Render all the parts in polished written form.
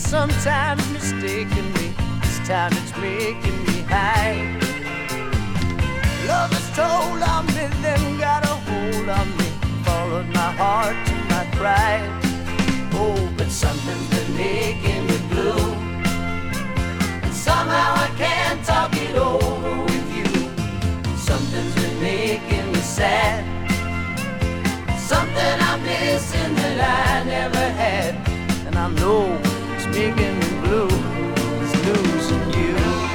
sometimes mistaken me. This time it's making me high. Love has told on me, then got a hold on me, followed my heart to my pride. Oh, but something's been making me blue, and somehow I can't talk it over with you. Something's been making me sad, something I'm missing that I never had. And I know it's making me blue, it's losing you.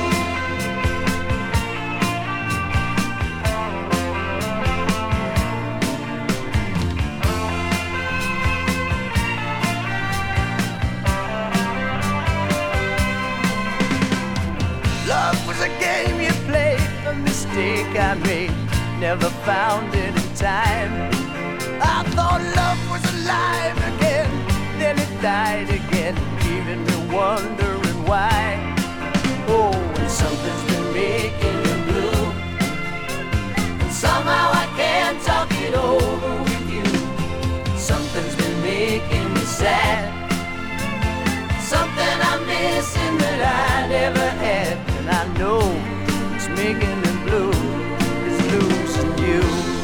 Love was a game you played, a mistake I made, never found it in time. I thought love was alive again, then it died again, leaving me wondering why. Oh, and something's been making me blue, and somehow I can't talk it over with you. Something's been making me sad, something I'm missing that I never had. And I know it's making me blue, it's losing you.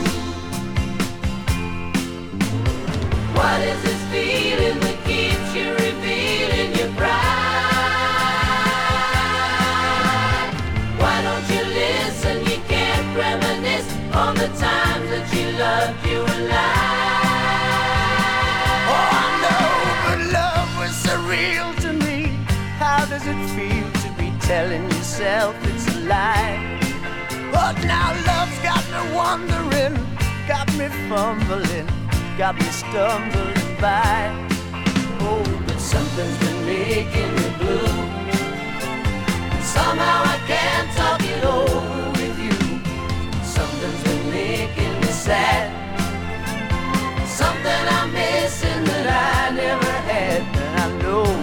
What is this feeling that keeps you revealing your pride? Why don't you listen? You can't reminisce on the times that you loved you alive. Oh, I know, but love was surreal to me. How does it feel to be telling yourself it's a lie? But now love's got me wondering, got me fumbling, got me stumbling by. Oh, but something's been making me blue, and somehow I can't talk it over with you. Something's been making me sad, something I'm missing that I never had. And I know